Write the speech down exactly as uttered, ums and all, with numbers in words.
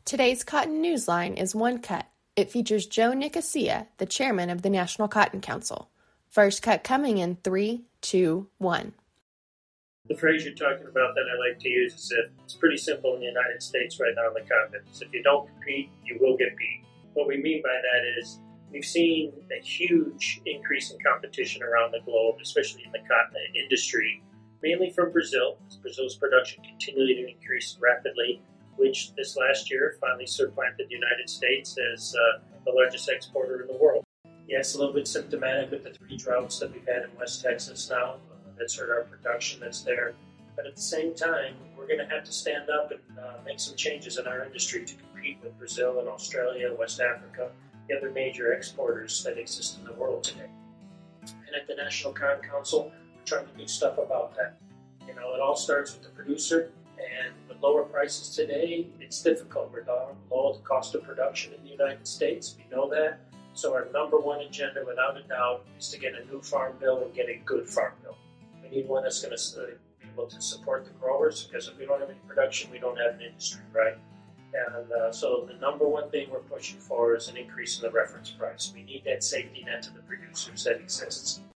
Today's Cotton Newsline is one cut. It features Joe Nicosia, the chairman of the National Cotton Council. First cut coming in three, two, one. The phrase you're talking about that I like to use is that it's pretty simple in the United States right now in the continent. If you don't compete, you will get beat. What we mean by that is we've seen a huge increase in competition around the globe, especially in the cotton industry, mainly from Brazil. Brazil's production continued to increase rapidly, which this last year finally supplanted the United States as uh, the largest exporter in the world. Yes, a little bit symptomatic with the three droughts that we've had in West Texas now. Uh, that's hurt our production that's there. But at the same time, we're going to have to stand up and uh, make some changes in our industry to compete with Brazil and Australia, West Africa, the other major exporters that exist in the world today. And at the National Cotton Council, we're trying to do stuff about that. You know, it all starts with the producer. And with lower prices today, it's difficult. We're down below the cost of production in the United States. We know that. So our number one agenda, without a doubt, is to get a new farm bill and get a good farm bill. We need one that's going to be able to support the growers, because if we don't have any production, we don't have an industry, right? And uh, so the number one thing we're pushing for is an increase in the reference price. We need that safety net to the producers that exists.